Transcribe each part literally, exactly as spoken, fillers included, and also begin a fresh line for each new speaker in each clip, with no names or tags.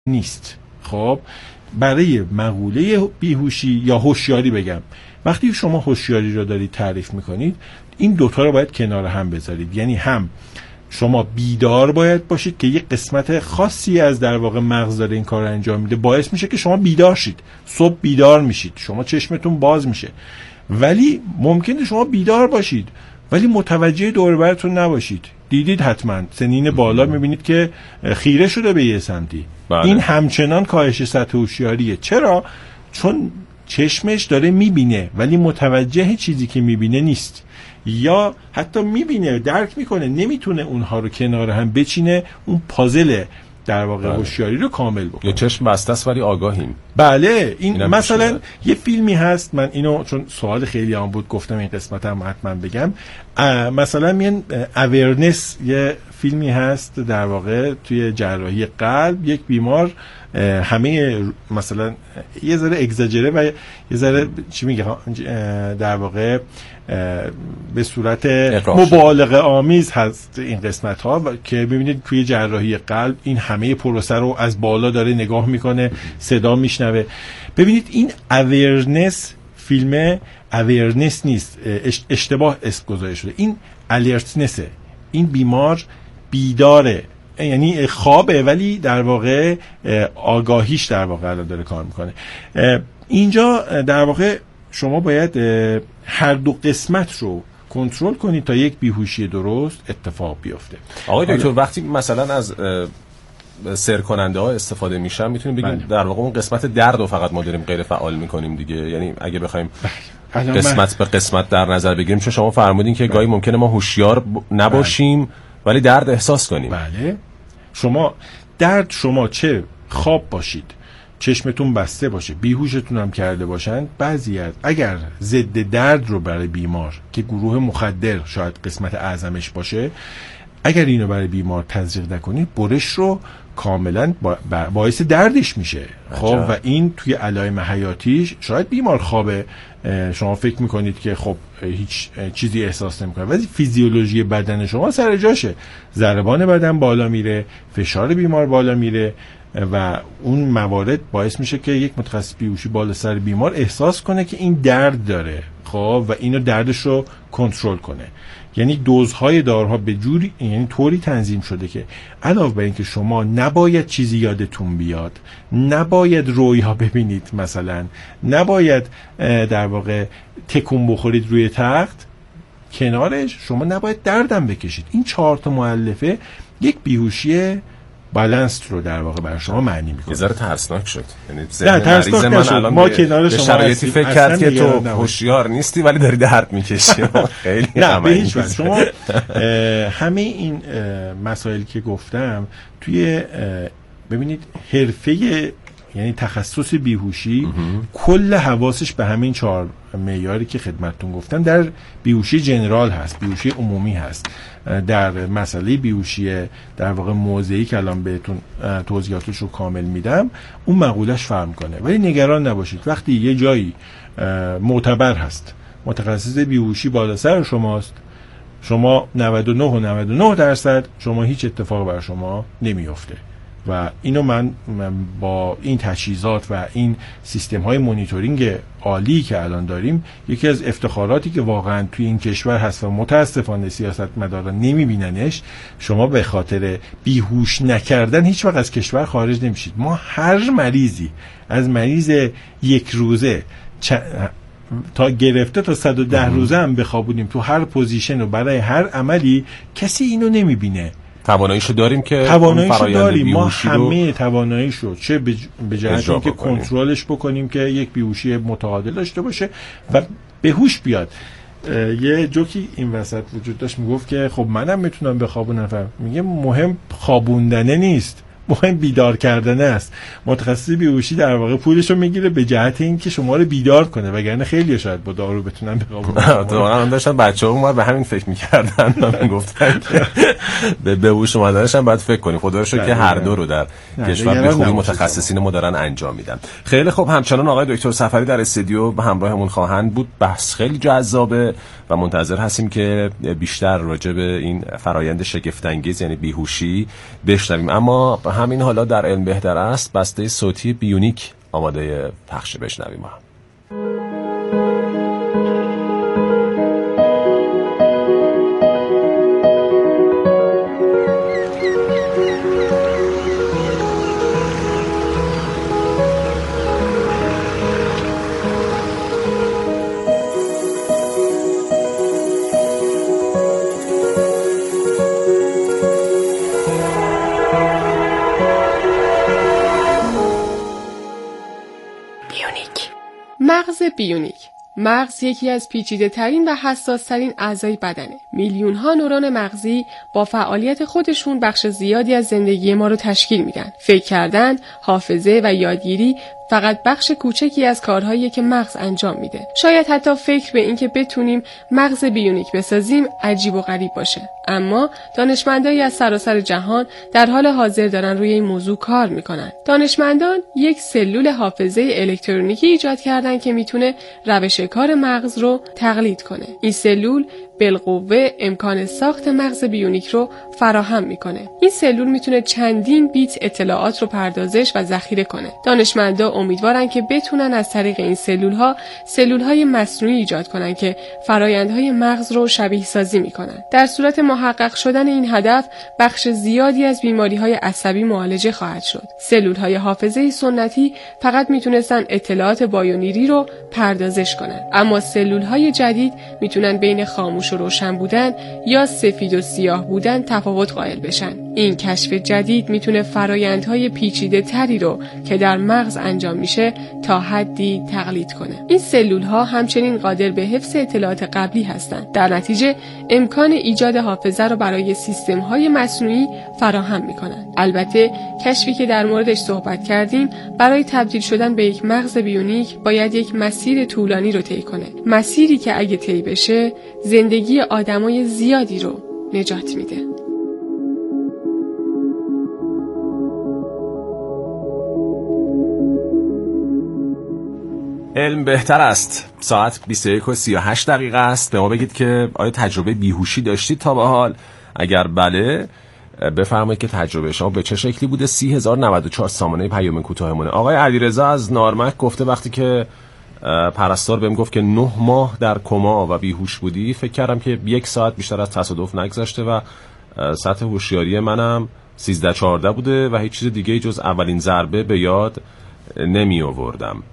نیست. خب برای مقوله بیهوشی یا هوشیاری بگم، وقتی شما هوشیاری رو دارید تعریف میکنید این دوتا رو باید کنار هم بذارید. یعنی هم شما بیدار باید باشید که یک قسمت خاصی از در واقع مغز داره این کار رو انجام میده، باعث میشه که شما بیدار شید، صبح بیدار میشید، شما چشمتون باز میشه. ولی ممکنه شما بیدار باشید ولی متوجه دور و برتون نباشید. دیدید حتما سنین بالا میبینید که خیره شده به یه سمتی. بله. این همچنان کاهش سطح هوشیاریه. چرا؟ چون چشمش داره میبینه ولی متوجه چیزی که میبینه نیست، یا حتی میبینه درک میکنه نمیتونه اونها رو کنار هم بچینه، اون پازل در واقع هوشیاری رو کامل بکنه.
یا چشم بسته است ولی آگاهیم.
بله. این مثلا یه فیلمی هست، من اینو چون سوال خیلی هم بود گفتم این قسمت هم حتما بگم. مثلا میان اویرنس یه فیلمی هست در واقع توی جراحی قلب، یک بیمار همه مثلا یه ذره اگزاجره و یه ذره چی میگه در واقع به صورت مبالغه آمیز هست این قسمت ها که ببینید توی جراحی قلب این همه پروسه رو از بالا داره نگاه میکنه، صدا میشنوه. ببینید این اویرنس فیلم اویرنس نیست، اشتباه اسم گذاشته شده، این الرتنسه. این بیمار بیداره، یعنی خوابه ولی در واقع آگاهیش در واقع الان داره کار میکنه. اینجا در واقع شما باید هر دو قسمت رو کنترل کنید تا یک بیهوشی درست اتفاق بیفته.
آقای دکتر وقتی مثلا از سر کننده ها استفاده میشن میتونیم بگیم بله. در واقع اون قسمت درد رو فقط ما داریم غیر فعال میکنیم دیگه. یعنی اگه بخوایم بله. قسمت به قسمت در نظر بگیریم، چون شما فرمودین که بله. گاهی ممکنه ما هوشیار نباشیم بله. ولی درد احساس کنیم.
بله. شما درد، شما چه خواب باشید، چشمتون بسته باشه، بیهوشتون هم کرده باشن، بعضی از اگر ضد درد رو برای بیمار که گروه مخدر شاید قسمت اعظمش باشه، اگر اینو برای بیمار تزریق نکنید برش رو کاملا باعث دردش میشه. خب و این توی علائم حیاتیش شاید بیمار خوابه، شما فکر میکنید که خب هیچ چیزی احساس نمیکنه ولی فیزیولوژی بدن شما سر جاشه، ضربان بدن بالا میره، فشار بیمار بالا میره و اون موارد باعث میشه که یک متخصص بیهوشی بالا سر بیمار احساس کنه که این درد داره. خب و اینو دردش رو کنترل کنه. یعنی دوزهای داروها به جوری، یعنی طوری تنظیم شده که علاوه بر اینکه شما نباید چیزی یادتون بیاد، نباید رویا ببینید، مثلا نباید در واقع تکون بخورید روی تخت، کنارش شما نباید دردم بکشید. این چهار تا مؤلفه یک بیهوشی بالانس رو در واقع برای شما معنی میکنه.
یه ذره ترسناک شد. یعنی
نه ترسناک من الان
ما کنار شما شرایطی فکر کرد که تو هوشیار نیستی ولی داری درد میکشی. خیلی
نه به هیچ وجه. شما همه این مسائلی که گفتم توی ببینید حرفه، یعنی تخصص بیهوشی کل حواسش به همین چهار معیاری که خدمتتون گفتم در بیهوشی جنرال هست، بیهوشی عمومی هست. در مسئله بیهوشی در واقع موضعی که الان بهتون توضیحاتش رو کامل میدم اون مقولش فرق میکنه. ولی نگران نباشید، وقتی یه جایی معتبر هست، متخصص بیهوشی بالا سر شماست، شما نود و نه و نود و نه درصد شما هیچ اتفاق بر شما نمیفته. و اینو من, من با این تجهیزات و این سیستم های مونیتورینگ عالی که الان داریم، یکی از افتخاراتی که واقعا توی این کشور هست و متاسفانه سیاستمداران نمیبیننش، شما به خاطر بیهوش نکردن هیچ وقت از کشور خارج نمیشید. ما هر مریضی از مریض یک روزه چ... تا گرفته تا صد و ده روزه هم بخوابونیم تو هر پوزیشن و برای هر عملی، کسی اینو نمیبینه.
تواناییشو داریم که
تواناییشو داریم، ما همه تواناییشو چه به جهت اینکه کنترلش بکنیم که یک بیهوشی متعادل داشته باشه و به هوش بیاد. یه جوکی این وسط وجود داشت میگفت که خب منم میتونم بخوابونم، میگه مهم خوابوندنه نیست، مهم بیدار کردن است. متخصص بیهوشی در واقع پولشو میگیره به جهت اینکه شما رو بیدار کنه، وگرنه خیلی شاید با دارو بتونن بخوابونن.
تو من داشتم بچه‌ها ما به همین فکر می‌کردن، من گفتم که به بیهوش اومدنش هم باید فکر کنیم. خدا رو شکر که هر دو رو در کشور به خوبی متخصصین ما دارن انجام میدن. خیلی خوب، همچنان آقای دکتر صفری در استودیو به همراهمون خواهند بود. بحث خیلی جذابه و منتظر هستیم که بیشتر راجع به این فرایند شگفت انگیز یعنی بیهوشی بشنویم. اما همین حالا در علم بهتر است بسته صوتی بیونیک آماده پخش بشنویم ما.
مغز بیونیک. مغز یکی از پیچیده ترین و حساس ترین اعضای بدنه. میلیون ها نورون مغزی با فعالیت خودشون بخش زیادی از زندگی ما رو تشکیل میدن. فکر کردن، حافظه و یادگیری فقط بخش کوچکی از کارهایی که مغز انجام میده. شاید حتی فکر به این که بتونیم مغز بیونیک بسازیم عجیب و غریب باشه. اما دانشمندایی از سراسر جهان در حال حاضر دارن روی این موضوع کار میکنن. دانشمندان یک سلول حافظه الکترونیکی ایجاد کردن که میتونه روش کار مغز رو تقلید کنه. این سلول بالقوه امکان ساخت مغز بیونیک رو فراهم میکنه. این سلول میتونه چندین بیت اطلاعات رو پردازش و ذخیره کنه. دانشمندا امیدوارن که بتونن از طریق این سلول‌ها سلول‌های مصنوعی ایجاد کنن که فرآیندهای مغز رو شبیه سازی میکنن. در صورت محقق شدن این هدف، بخش زیادی از بیماری‌های عصبی معالجه خواهد شد. سلول‌های حافظه سنتی فقط میتونستن اطلاعات بایونری رو پردازش کنن، اما سلول‌های جدید میتونن بین خاموش و روشن بودن یا سفید و سیاه بودن تفاوت قائل بشن. این کشف جدید میتونه فرآیندهای پیچیده تری رو که در مغز انجام میشه تا حدی تقلید کنه. این سلول‌ها همچنین قادر به حفظ اطلاعات قبلی هستند. در نتیجه امکان ایجاد حافظه رو برای سیستم‌های مصنوعی فراهم میکنن. البته کشفی که در موردش صحبت کردیم برای تبدیل شدن به یک مغز بیونیک باید یک مسیر طولانی رو طی کنه. مسیری که اگه طی بشه زندگی آدمای زیادی رو نجات میده.
علم بهتر است. ساعت بیست و یک و سی و هشت دقیقه است. به ما بگید که آیا تجربه بیهوشی داشتید تا به حال؟ اگر بله بفرمایید که تجربه شما به چه شکلی بوده. سی هزار و نود و چهار سامانه پیام کوتاهمونه. آقای علیرضا از نارمک گفته وقتی که پرستار بهم گفت که نه ماه در کما و بیهوش بودی، فکر کردم که یک ساعت بیشتر از تصادف نگذشته و سطح هوشیاری منم سیزده چهارده بوده و هیچ چیز دیگه جز اولین ضربه به یاد نمی آوردم.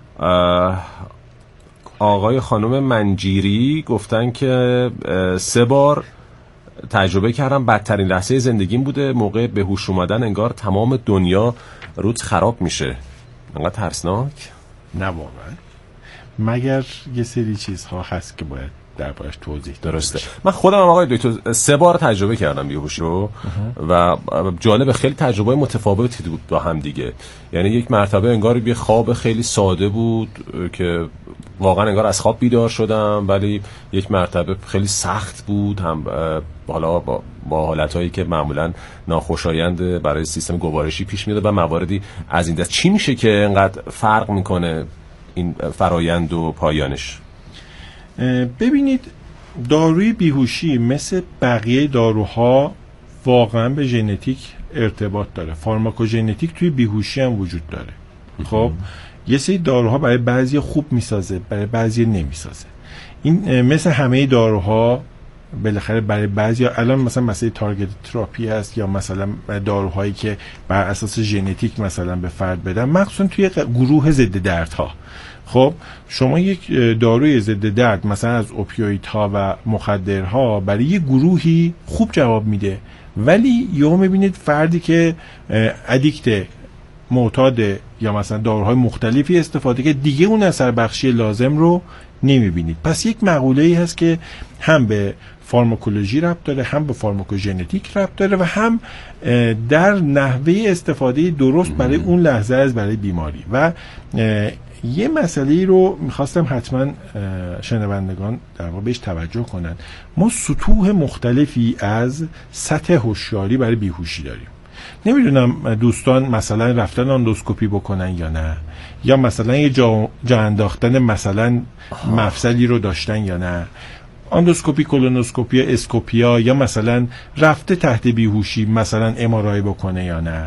آقای خانم منجیری گفتن که سه بار تجربه کردم، بدترین لحظه زندگیم بوده. موقع به هوش اومدن انگار تمام دنیا روت خراب میشه. انقدر ترسناک؟
نه واقعا، مگر یه سری چیزها هست که باید دربارش توضیح داده
درسته. من خودم هم آقای دکتر سه بار تجربه کردم بیهوشی رو و جالب خیلی تجربه متفاوتی بود با هم دیگه. یعنی یک مرتبه انگار یه خواب خیلی ساده بود که واقعا انگار از خواب بیدار شدم، ولی یک مرتبه خیلی سخت بود، هم حالا با, با حالتایی که معمولا ناخوشایند برای سیستم گوارشی پیش میاد و مواردی از این دست. چی میشه که انقدر فرق میکنه این فرایند و پایانش؟
ببینید، داروی بیهوشی مثل بقیه داروها واقعا به ژنتیک ارتباط داره. فارماکوژنتیک توی بیهوشی هم وجود داره. خب یه سری داروها برای بعضی خوب میسازه، برای بعضی نمیسازه. این مثل همه داروها بالاخره برای بعضی، الان مثلا مسئله تارگت تراپی هست یا مثلا داروهایی که بر اساس ژنتیک مثلا به فرد بدن، مخصوصا توی گروه ضد دردها. خب شما یک داروی ضد درد مثلا از اوپیویدها و مخدرها برای یک گروهی خوب جواب میده، ولی یهو میبینید فردی که ادیکت معتاد یا مثلا داروهای مختلفی استفاده که دیگه اون اثر بخشی لازم رو نمیبینید. پس یک مقوله‌ای هست که هم به فارماکولوژی ربط داره، هم به فارماکوژنتیک ربط داره و هم در نحوه استفاده درست برای اون لحظه از برای بیماری. و یه مسئله رو میخواستم حتما شنوندگان در واقع بهش توجه کنن. ما سطوح مختلفی از سطح هوشیاری برای بیهوشی داریم. نمیدونم دوستان مثلا رفتن اندوسکوپی بکنن یا نه، یا مثلا یه جا, جا انداختن مثلا مفصلی رو داشتن یا نه، اندوسکوپی، کولونوسکوپی، اسکوپیا، یا مثلا رفته تحت بیهوشی مثلا ام آر آی بکنه یا نه.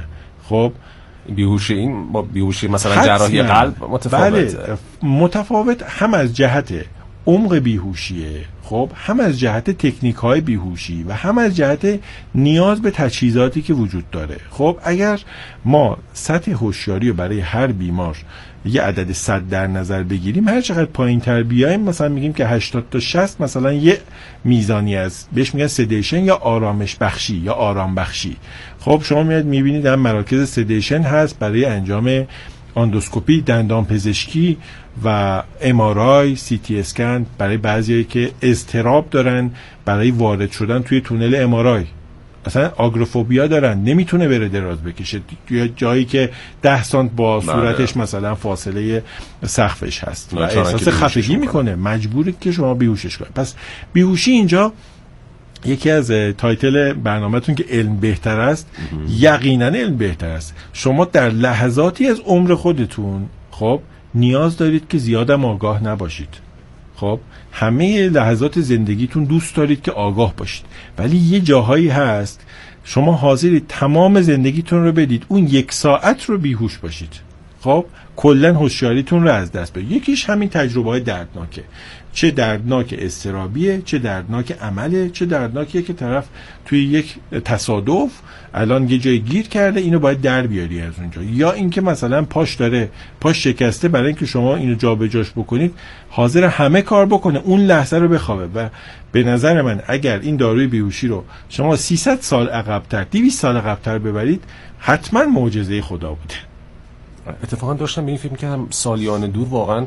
خب
بیهوشی این با بیهوشی مثلا جراحی قلب متفاوته؟
بله متفاوت، هم از جهت عمق بیهوشیه، خب هم از جهت تکنیک های بیهوشی و هم از جهت نیاز به تجهیزاتی که وجود داره. خب اگر ما سطح هوشیاری رو برای هر بیمار یه عدد صد در نظر بگیریم، هر چقدر پایین تر بیایم مثلا میگیم که هشتاد تا شصت مثلا یه میزانی از بهش میگن سدیشن یا آرامش بخشی یا آرام بخشی. خب شما میاد میبینید در مراکز سدیشن هست برای انجام اندوسکوپی، دندان پزشکی و ام آر آی، سی تی اسکن برای بعضیایی که اضطراب دارن برای وارد شدن توی تونل ام آر آی، مثلا آگروفوبیا دارن نمیتونه بره دراز بکشه یا جایی که ده سانت با صورتش مثلا فاصله سقفش هست و احساس خفگی میکنه، مجبوره که شما بیهوشش کنید. پس بیهوشی اینجا یکی از تایتل برنامه‌تون که علم بهتر است، یقینا علم بهتر است. شما در لحظاتی از عمر خودتون خب نیاز دارید که زیادم آگاه نباشید. خب همه لحظات زندگیتون دوست دارید که آگاه باشید، ولی یه جاهایی هست شما حاضرید تمام زندگیتون رو بدید اون یک ساعت رو بیهوش باشید. خب کلا هوشیاریتون رو از دست بدید. یکیش همین تجربه‌های دردناکه، چه دردناک اضطرابیه، چه دردناک عمله، چه دردناکیه که طرف توی یک تصادف الان یه جای گیر کرده اینو باید در بیاری از اونجا، یا اینکه مثلا پاش داره پاش شکسته، برای اینکه شما اینو جابجاش بکنید حاضر همه کار بکنه اون لحظه رو بخوابه. و به نظر من اگر این داروی بیهوشی رو شما سیصد سال عقب‌تر، دویست سال عقب‌تر ببرید حتما معجزه خدا بوده.
اتفاقا داشتم به این فکر می‌کردم سالیان دور واقعا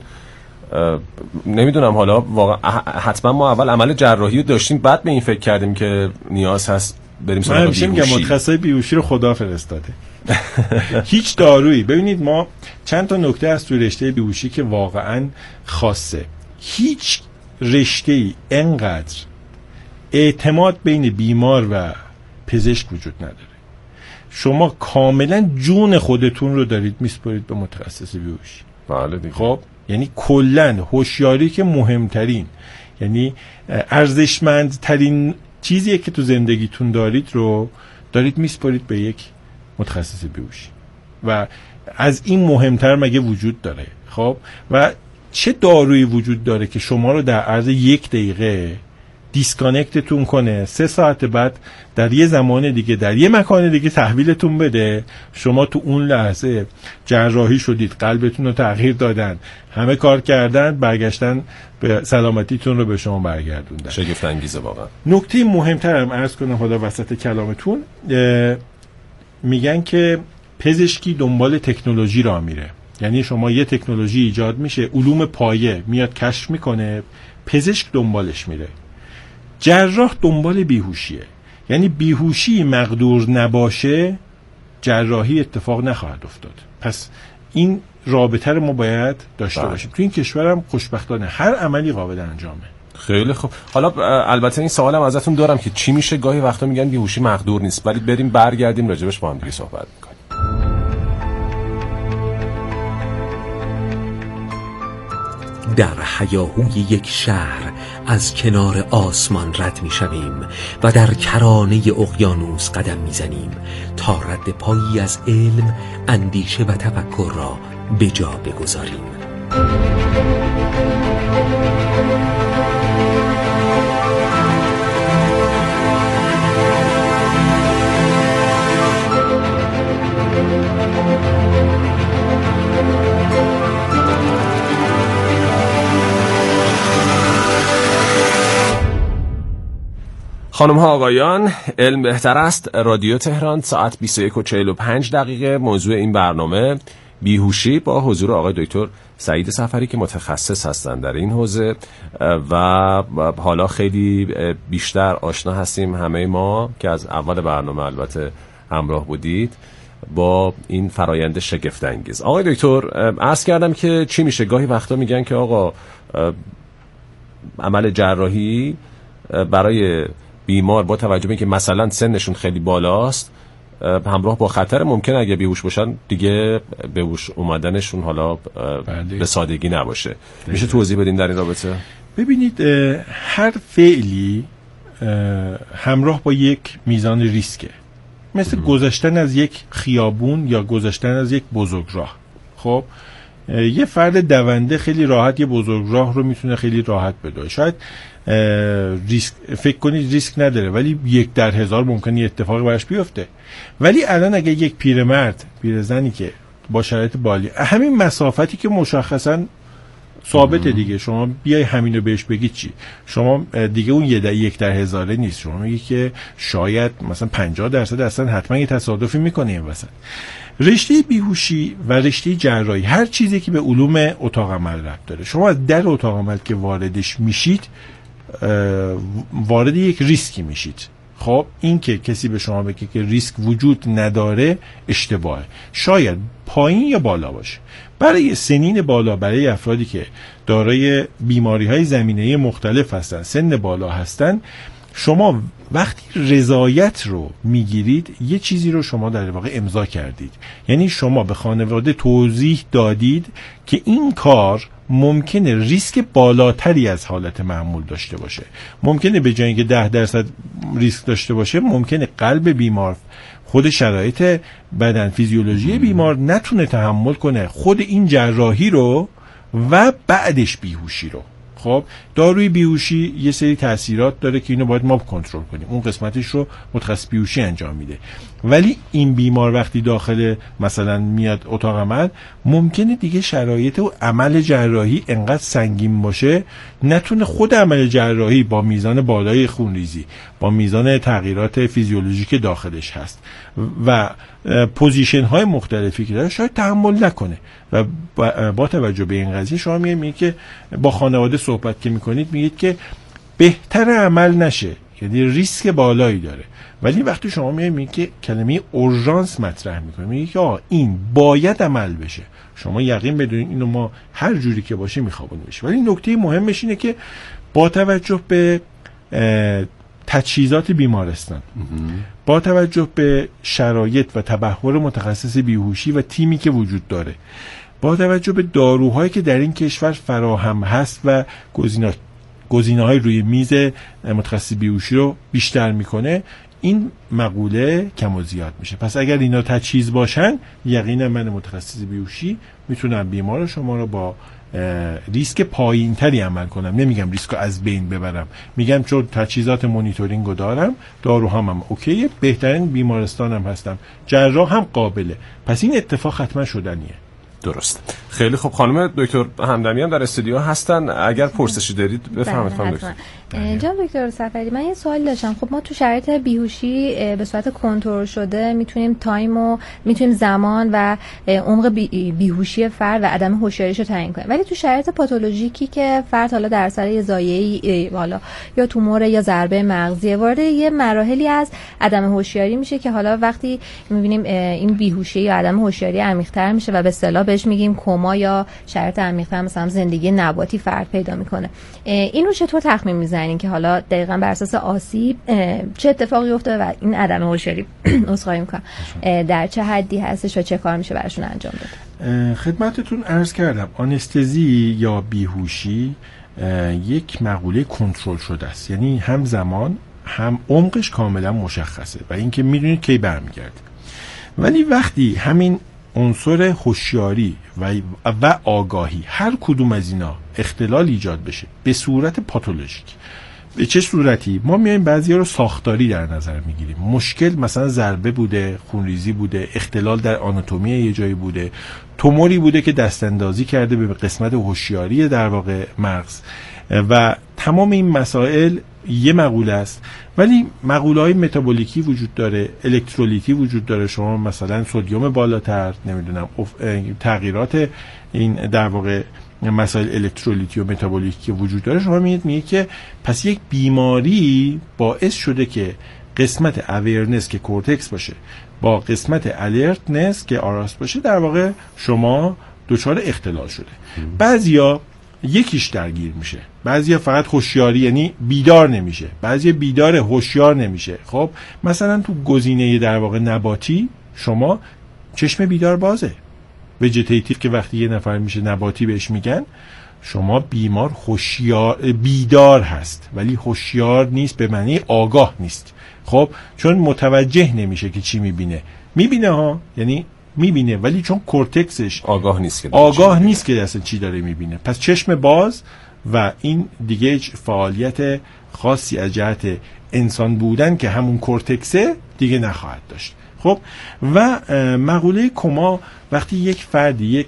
نمیدونم، حالا واقعا حتما ما اول عمل جراحی رو داشتیم بعد به این فکر کردیم که نیاز هست بریم سراغ بیهوشی.
من میگم متخصص بیهوشی رو خدا فرستاده. هیچ دارویی، ببینید ما چند تا نکته از توی رشته بیهوشی که واقعا خاصه، هیچ رشته‌ای انقدر اعتماد بین بیمار و پزشک وجود نداره. شما کاملا جون خودتون رو دارید میسپارید به متخصص بیهوشی.
بله دیگه.
خب یعنی کلا هوشیاری که مهمترین، یعنی ارزشمندترین چیزیه که تو زندگیتون دارید رو دارید میسپارید به یک متخصص بیهوشی و از این مهمتر مگه وجود داره؟ خب و چه دارویی وجود داره که شما رو در عرض یک دقیقه دیسکانکتتون کنه، سه ساعت بعد در یه زمان دیگه در یه مکان دیگه تحویلتون بده، شما تو اون لحظه جراحی شدید، قلبتون رو تغییر دادن، همه کار کردن، برگشتن به سلامتیتون رو به شما برگردوندن.
شگفت انگیزه واقعا.
نکته مهمتر هم عرض کنم حالا وسط کلامتون، میگن که پزشکی دنبال تکنولوژی را میره. یعنی شما یه تکنولوژی ایجاد میشه، علوم پایه میاد کشف میکنه، پزشک دنبالش میره. جراح دنبال بیهوشیه، یعنی بیهوشی مقدور نباشه جراحی اتفاق نخواهد افتاد. پس این رابطه رو ما باید داشته
باید.
باشیم. تو این کشورم خوشبختانه هر عملی قابل انجامه.
خیلی خوب. حالا البته این سوالم ازتون دارم که چی میشه گاهی وقتا میگن بیهوشی مقدور نیست، ولی بریم برگردیم راجبش با هم دیگه صحبت میکنیم.
در هیاهوی یک شهر از کنار آسمان رد می شویم و در کرانه اقیانوس قدم می زنیم تا رد پایی از علم، اندیشه و تفکر را به جا بگذاریم.
خانم ها آقایان، علم بهتر است. رادیو تهران، ساعت بیست و یک و چهل و پنج دقیقه. موضوع این برنامه بیهوشی با حضور آقای دکتر سعید صفری که متخصص هستند در این حوزه و حالا خیلی بیشتر آشنا هستیم همه ما که از اول برنامه البته همراه بودید با این فرایند شگفت انگیز. آقای دکتر عرض کردم که چی میشه، گاهی وقتا میگن که آقا عمل جراحی برای بیمار با توجه به اینکه مثلا سنشون خیلی بالاست همراه با خطر ممکن اگه بیهوش باشن دیگه بیهوش اومدنشون حالا بله. به سادگی نباشه. بله. میشه توضیح بدین در این رابطه؟
ببینید هر فعلی همراه با یک میزان ریسکه. مثل گذشتن از یک خیابون یا گذشتن از یک بزرگراه. خب یه فرد دونده خیلی راحت یه بزرگراه رو میتونه خیلی راحت بدوه، شاید ریسک فکر کنید ریسک نداره، ولی یک در هزار ممکنه یه اتفاقی براش بیفته. ولی الان اگه یک پیرمرد پیرزنی که با شرایط بالی همین مسافتی که مشخصا ثابته دیگه، شما بیای همینو بهش بگید چی؟ شما دیگه اون یه در یک در هزاره نیست، شما میگی که شاید مثلا پنجاه درصد اصلا حتما یه تصادفی میکنه این وسط. رشته بیهوشی و رشته جراحی، هر چیزی که به علوم اتاق عمل ربط داره، شما از در اتاق عمل که واردش میشید وارد یک ریسکی میشید. خب این که کسی به شما بگه که ریسک وجود نداره اشتباهه، شاید پایین یا بالا باشه. برای سنین بالا، برای افرادی که دارای بیماری‌های زمینه‌ای مختلف هستن، سن بالا هستن، شما وقتی رضایت رو میگیرید یه چیزی رو شما در واقع امضا کردید، یعنی شما به خانواده توضیح دادید که این کار ممکنه ریسک بالاتری از حالت معمول داشته باشه، ممکنه به جای اینکه ده درصد ریسک داشته باشه ممکنه قلب بیمار، خود شرایط بدن فیزیولوژی بیمار نتونه تحمل کنه خود این جراحی رو و بعدش بیهوشی رو. خب داروی بیهوشی یه سری تاثیرات داره که اینو باید ما کنترل کنیم، اون قسمتش رو متخصص بیهوشی انجام میده. ولی این بیمار وقتی داخل مثلا میاد اتاق عمل، ممکنه دیگه شرایط و عمل جراحی انقدر سنگین باشه نتونه خود عمل جراحی با میزان بالای خونریزی، با میزان تغییرات فیزیولوژیک داخلش هست و پوزیشن های مختلفی که داره شاید تحمل نکنه. و با توجه به این قضیه شما میگید که با خانواده صحبت که میکنید میگید که بهتر عمل نشه، یعنی ریسک بالایی داره. ولی وقتی شما میگید که کلمه اورژانس مطرح میکنید، میگید که آه این باید عمل بشه، شما یقین بدونید اینو ما هر جوری که باشه میخوابونیم بشه. ولی نکته مهمش اینه که با توجه به تجهیزات بیمارستان، با توجه به شرایط و تبحر متخصص بیهوشی و تیمی که وجود داره، با توجه به داروهایی که در این کشور فراهم هست و گزینه گزینه‌های روی میز متخصص بیهوشی رو بیشتر میکنه، این مقوله کم و زیاد میشه. پس اگر اینا تجهیز باشن، یقینا من متخصص بیهوشی میتونم بیمار شما رو با ریسک پایین تری عمل کنم. نمیگم ریسک رو از بین ببرم، میگم چون تجهیزات مونیتورینگ رو دارم، داروهام هم اوکیه، بهترین بیمارستانم هستم، جراح هم قابله، پس این اتفاق حتما شدنیه.
درست. خیلی خوب. خانم دکتر همدمی هم در استودیو هستن، اگر پرسشی دارید بفرمایید خانم دکتر.
جناب دکتر صفری، من یه سوال داشتم. خب ما تو شرایط بیهوشی به صورت کنترل شده میتونیم تایم و میتونیم زمان و عمق بی بیهوشی فرد و عدم هوشیاریش رو تعیین کنیم، ولی تو شرایط پاتولوژیکی که فرد حالا در اثر یه ضایعه‌ای حالا یا تومور یا ضربه مغزی وارد یه مراحلی از عدم هوشیاری میشه که حالا وقتی میبینیم این بیهوشی یا عدم هوشیاری عمیق‌تر میشه و به اصطلاح بهش میگیم کما یا شرایط عمیق‌تر، مثلا زندگی نباتی فرد پیدا میکنه، اینو چطور تخمین میزنین که حالا دقیقاً بر اساس آسیب چه اتفاقی افتاده و این عدم هوشیاری اسخای میکنم در چه حدی هستش و چه کار میشه براشون انجام داد؟
خدمتتون عرض کردم آنستزی یا بیهوشی یک مقوله کنترل شده است، یعنی هم زمان هم عمقش کاملا مشخصه و اینکه میدونید کی برمیگرده. ولی وقتی همین عنصر هوشیاری و و آگاهی هر کدوم از اینا اختلال ایجاد بشه به صورت پاتولوژیک، به چه صورتی؟ ما میایم بعضیا رو ساختاری در نظر میگیریم، مشکل مثلا ضربه بوده، خونریزی بوده، اختلال در آناتومی یه جایی بوده، توموری بوده که دست اندازی کرده به قسمت هوشیاری در واقع مغز و تمام این مسائل یه مقوله است. ولی مقوله های متابولیکی وجود داره، الکترولیتی وجود داره، شما مثلا سدیم بالاتر، نمیدونم تغییرات این در واقع مسائل الکترولیتی و متابولیکی که وجود داره، شما میگید میگه که پس یک بیماری باعث شده که قسمت اویرنس که کورتکس باشه با قسمت الرتنس که آراس باشه در واقع شما دچار اختلال شده. بعضیا یکیش درگیر میشه، بعضیا فقط هوشیاری یعنی بیدار نمیشه، بعضیا بیدار هوشیار نمیشه. خب مثلا تو گزینه در واقع نباتی شما چشم بیدار بازه، وجتیتیو که وقتی یه نفر میشه نباتی بهش میگن. شما بیمار هوشیار بیدار هست ولی هوشیار نیست به معنی آگاه نیست. خب چون متوجه نمیشه که چی میبینه. میبینه ها، یعنی میبینه ولی چون کورتکسش
آگاه نیست که
آگاه نیست که اصلا چی داره میبینه. پس چشم باز و این دیگه فعالیت خاصی از جهت انسان بودن که همون کورتکسه دیگه نخواهد داشت. خب و مقوله کما وقتی یک فرد یک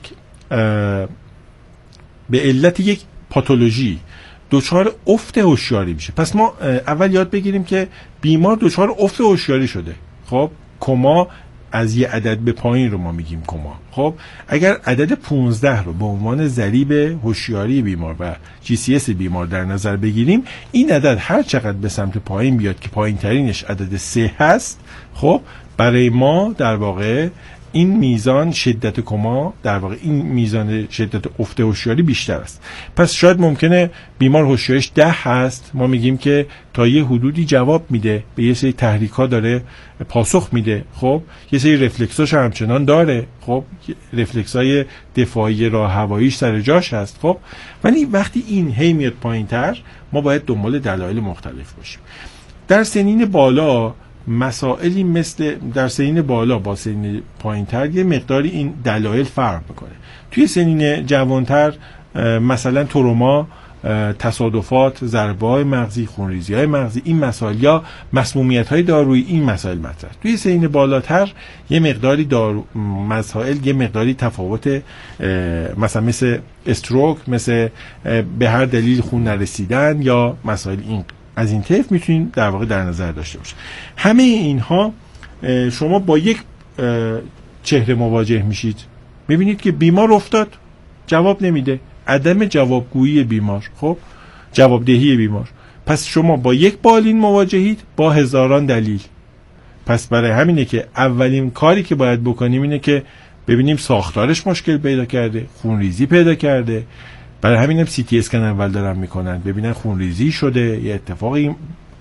به علت یک پاتولوژی دچار افت هوشیاری میشه. پس ما اول یاد بگیریم که بیمار دچار افت هوشیاری شده. خب کما از یه عدد به پایین رو ما میگیم کما. خب اگر عدد پانزده رو به عنوان ضریب هوشیاری بیمار و جی سی اس بیمار در نظر بگیریم، این عدد هر چقدر به سمت پایین بیاد که پایین ترینش عدد سه هست، خب برای ما در واقع این میزان شدت کما، در واقع این میزان شدت افت هوشیاری بیشتر است. پس شاید ممکنه بیمار هوشیاریش ده هست، ما میگیم که تا یه حدودی جواب میده، به یه سری تحریک‌ها داره پاسخ میده. خب یه سری رفلکساش همچنان داره، خب رفلکسای دفاعی راه هواییش سر جاش هست. خب ولی وقتی این هی میاد پایین‌تر، ما باید دنبال دلایل مختلف باشیم. در سنین بالا مسائلی مثل در سنین بالا با سنین پایین‌تر یه مقداری این دلایل فرق میکنه. توی سنین جوانتر مثلا تروما، تصادفات، ضربه‌های مغزی، خونریزی‌های مغزی، این مسائل یا مسمومیت‌های دارویی، این مسائل مطرح. توی سنین بالاتر یه مقداری دارو مسائل یه مقداری تفاوت، مثلا مثل استروک، مثل به هر دلیل خون نرسیدن یا مسائل این از این طیف میتونیم در واقع در نظر داشته باشیم. همه اینها شما با یک چهره مواجه میشید، میبینید که بیمار افتاد، جواب نمیده، عدم جوابگویی بیمار، خب جوابدهی بیمار. پس شما با یک بالین مواجهید با هزاران دلیل. پس برای همینه که اولین کاری که باید بکنیم اینه که ببینیم ساختارش مشکل پیدا کرده، خونریزی پیدا کرده. برای همینم سی تی اسکن اول دارن میکنن ببینن خونریزی شده، یه اتفاقی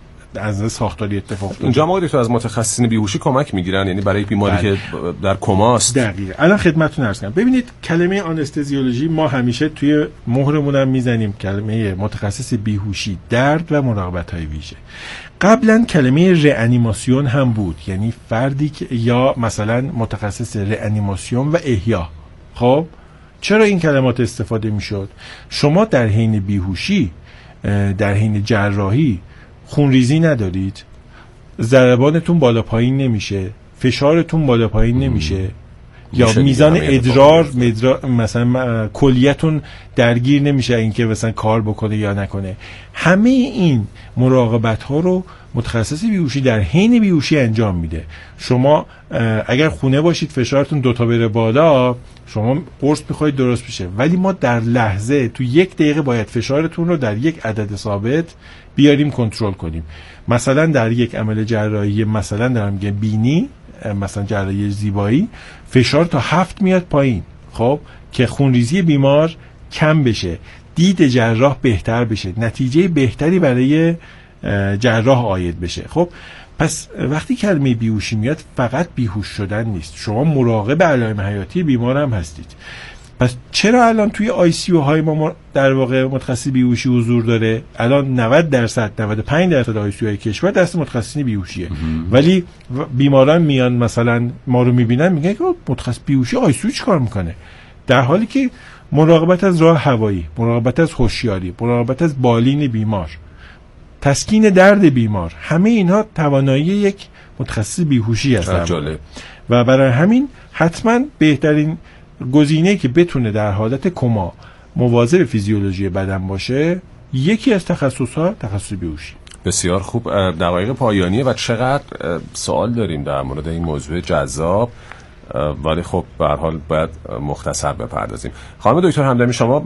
از ساختاری اتفاق افتاده.
اینجا ما دکتر از متخصصین بیهوشی کمک میگیرن، یعنی برای بیماری بله. که در کماست.
دقیقاً. الان خدمتتون عرض کنم. ببینید کلمه آنستزیولوژی ما همیشه توی مهرمون هم میزنیم، کلمه متخصص بیهوشی، درد و مراقبت‌های ویژه. قبلا کلمه رئانیماسیون هم بود، یعنی فردی که یا مثلا متخصص رئانیماسیون و احیا. خب چرا این کلمات استفاده میشد؟ شما در حین بیهوشی، در حین جراحی خونریزی ندارید، ضربانتون بالا پایین نمیشه، فشارتون بالا پایین نمیشه، یا میزان ادرار مدرا... مثلا کلیتون درگیر نمیشه اینکه مثلا کار بکنه یا نکنه. همه این مراقبت ها رو متخصص بیهوشی در حین بیهوشی انجام میده. شما اگر خونه باشید فشارتون دوتا بره بالا، شما قرص میخواید درست بشه، ولی ما در لحظه تو یک دقیقه باید فشارتون رو در یک عدد ثابت بیاریم کنترل کنیم. مثلا در یک عمل جراحی، مثلا دارم میگم بینی، مثلا جراحی زیبایی، فشار تا هفت میاد پایین، خب که خونریزی بیمار کم بشه، دید جراح بهتر بشه، نتیجه بهتری برای جراح عاید بشه. خب پس وقتی کلمه بیهوشی میاد فقط بیهوش شدن نیست، شما مراقب علائم حیاتی بیمار هم هستید. پس چرا الان توی آی سی یو های ما در واقع متخصص بیهوشی حضور داره؟ الان نود درصد نود و پنج درصد آی سی یو های کشور دست متخصصین بیهوشیه، ولی بیماران میان مثلا ما رو میبینن میگن که متخصص بیهوشی آی سی یو چیکار میکنه؟ در حالی که مراقبت از راه هوایی، مراقبت از هوشیاری، مراقبت از بالین بیمار، تسکین درد بیمار، همه اینها توانایی یک متخصص بیهوشی هست. و برای همین حتما بهترین گزینه‌ای که بتونه در حالت کما مواظب فیزیولوژی بدن باشه، یکی از تخصص‌ها تخصص بیهوشی.
بسیار خوب. دقایق پایانیه و چقدر سوال داریم در مورد این موضوع جذاب، ولی خب به هر حال باید مختصر بپردازیم. خانم دکتر همدمی، شما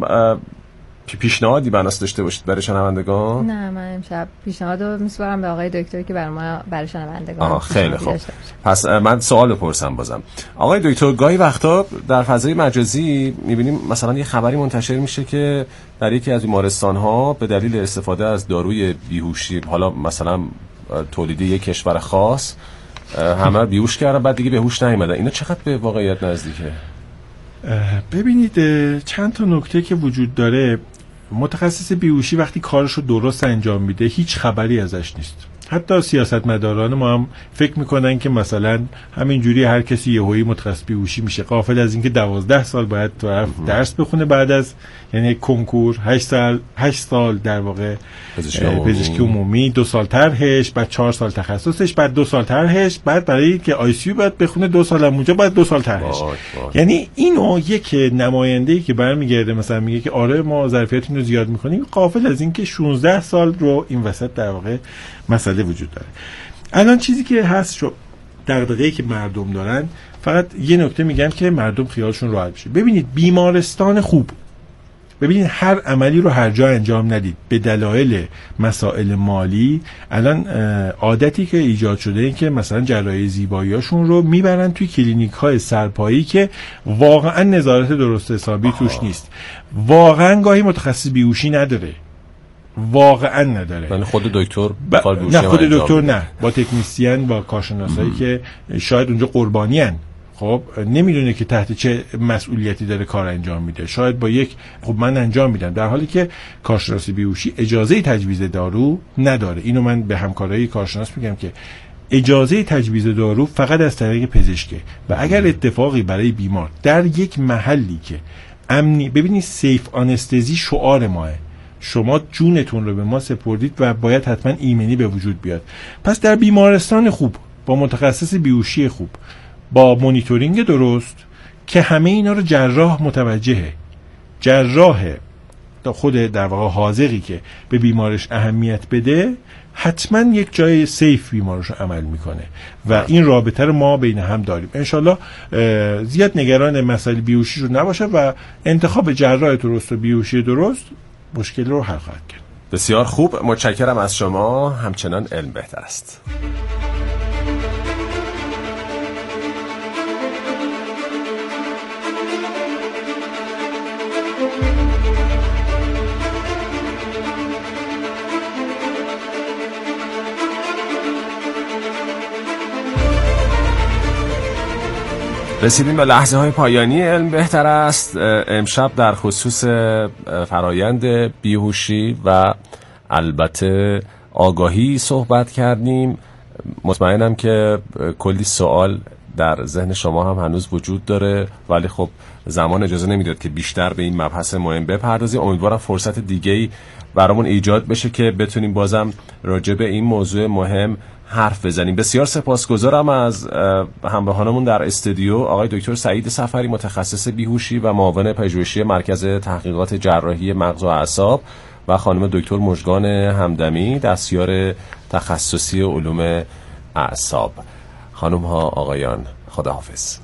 پیشنهادی بناس داشته باشید برای شنوندگان؟
نه، من امشب پیشنهاد رو میسپارم به آقای دکتر که برای ما برای شنوندگان.
آها خیلی خوب. پس من سوال بپرسم بازم. آقای دکتر، گاهی وقتا در فضای مجازی میبینیم مثلا یه خبری منتشر میشه که در یکی از بیمارستان‌ها به دلیل استفاده از داروی بیهوشی، حالا مثلا تولید یک کشور خاص، همه بیهوش کردن بعد دیگه به هوش نیومدن. اینا چقدر به واقعیت نزدیکه؟
ببینید چند تا نکته که وجود داره. متخصص بیهوشی وقتی کارشو درست انجام میده هیچ خبری ازش نیست. حتی سیاستمداران ما هم فکر میکنن که مثلا همینجوری هر کسی یهویی متخصص بیهوشی میشه، غافل از اینکه دوازده سال باید طرف درس بخونه بعد از یعنی کنکور، هشت سال هشت سال در واقع پزشکی عمومی، دو سال طرحش، بعد چهار سال تخصصش، بعد دو سال طرحش، بعد برای که آی سی یو بعد بخونه دو سال اونجا، بعد دو سال طرحش. یعنی اینو یک نماینده‌ای که برمیگرده مثلا میگه که آره ما ظرفیتتون رو زیاد میکنیم، غافل از اینکه شانزده سال رو این وسط در واقع مسئله وجود داره. الان چیزی که هست شو دغدغه‌ای که مردم دارن، فقط یه نکته میگم که مردم خیالشون راحت بشه. ببینید بیمارستان خوب، ببینید هر عملی رو هر جا انجام ندید به دلایل مسائل مالی. الان عادتی که ایجاد شده این که مثلا جراحی زیبایی‌هاشون رو میبرن توی کلینیک‌های سرپایی که واقعا نظارت درست حسابی توش نیست، واقعا گاهی متخصص بیهوشی نداره، واقعا نداره.
یعنی خود دکتر
ب... نه خود دکتر نه، با تکنیسیان، با کارشناسایی که شاید اونجا قربانی ان، خب نمیدونه که تحت چه مسئولیتی داره کار انجام میده، شاید با یک خب من انجام میدم، در حالی که کارشناس بیهوشی اجازه تجویز دارو نداره. اینو من به همکارای کارشناس میگم که اجازه تجویز دارو فقط از طریق پزشکه و اگر اتفاقی برای بیمار در یک محلی که امنی، ببینید سیف آنستزی شعار ماه، شما جونتون رو به ما سپردید و باید حتما ایمنی به وجود بیاد. پس در بیمارستان خوب با متخصص بیهوشی خوب با مانیتورینگ درست که همه اینا رو جراح متوجهه، جراح تا خود در واقع حاذقی که به بیمارش اهمیت بده حتما یک جای سیف بیمارش رو عمل میکنه و این رابطه رو ما بین هم داریم. انشالله زیاد نگران مسائل بیهوشی رو نباشه و انتخاب جراح درست و بیهوشی درست مشکل رو حل خواهد کرد.
بسیار خوب، متشکرم از شما. همچنان علم بهتر است. رسیدیم به لحظه های پایانی علم بهتر است. امشب در خصوص فرایند بیهوشی و البته آگاهی صحبت کردیم. مطمئنم که کلی سوال در ذهن شما هم هنوز وجود داره، ولی خب زمان اجازه نمیداد که بیشتر به این مبحث مهم بپردازیم. امیدوارم فرصت دیگه‌ای برامون ایجاد بشه که بتونیم بازم راجع به این موضوع مهم حرف بزنیم. بسیار سپاسگزارم از همراهانمون در استودیو، آقای دکتر سعید صفری، متخصص بیهوشی و معاون پژوهشی مرکز تحقیقات جراحی مغز و اعصاب، و خانم دکتر مژگان همدمی، دستیار تخصصی علوم اعصاب. خانم ها، آقایان، خداحافظ.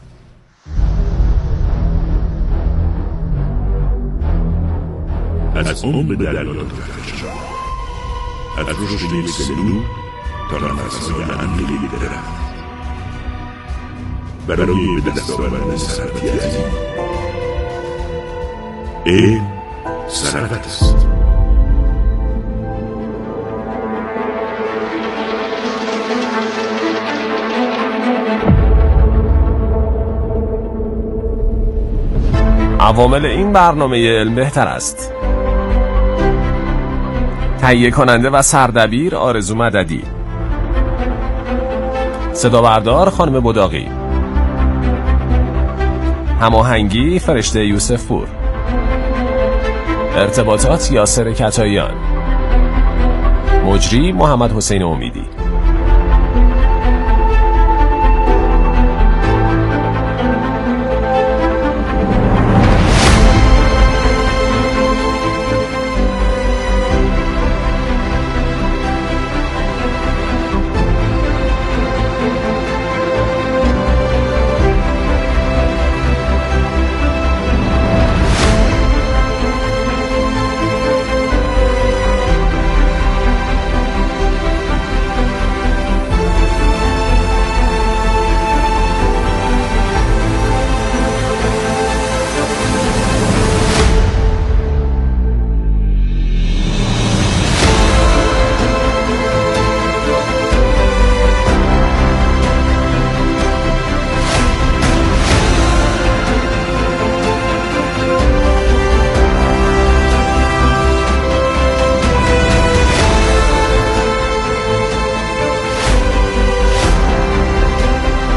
از اون به دریات فرشا، از رشد یک سلول تا نفسهای عمیقی درخت، برای به دست آوردن ثروتی عظیم. علم ثروت است.
عوامل این برنامه علم بهتر است: تهیه کننده و سردبیر آرزو مددی، صدا بردار خانم بداقی، هماهنگی فرشته یوسف پور، ارتباطات یاسر کتاییان، مجری محمد حسین امیدی.